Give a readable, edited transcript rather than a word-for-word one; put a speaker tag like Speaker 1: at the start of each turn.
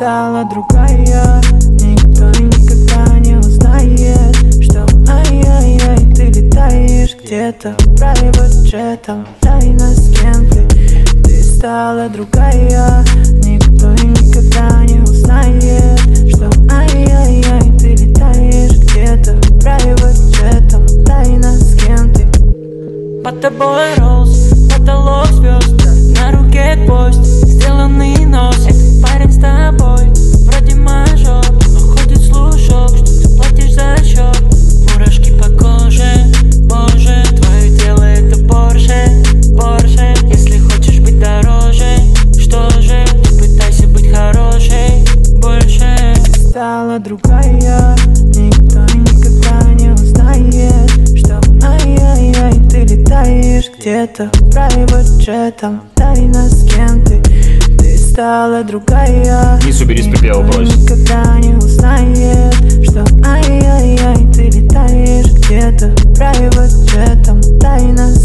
Speaker 1: стала другая. Никто и никогда не узнает, что ай-яй-яй, ты летаешь где-то прайвет-джетом. Тайна, с кем ты стала другая. Никто и никогда не узнает, что ай-яй-яй, ты летаешь где-то прайвет-джетом. Тайна, с кем ты.
Speaker 2: Под тобой роз, потолок звезд, на руке гвоздь, сделанный нос. Этот парень с тобой, вроде мажор, но ходит слушок, что ты платишь за счет. Мурашки по коже, боже, твое дело это Порше, Порше. Если хочешь быть дороже, что же, ты пытайся быть хорошей, больше.
Speaker 1: Стала другая, никто и никогда не узнает, что ай-яй-яй, ты летаешь где-то прайвет-джетом. Тайна, с кем ты стала другая.
Speaker 3: Низ убери с припева, брось.
Speaker 1: Никто никогда не узнает, что ай-яй-яй, ты летаешь где-то прайвет-джетом. Тайна, с